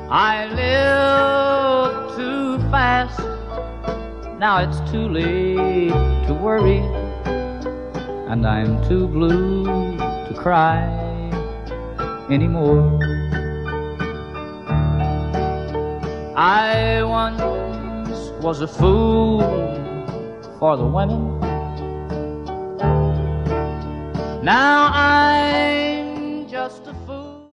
I live too fast. Now it's too late to worry, and I'm too blue to cry anymore. I once was a fool for the women. Now I'm just a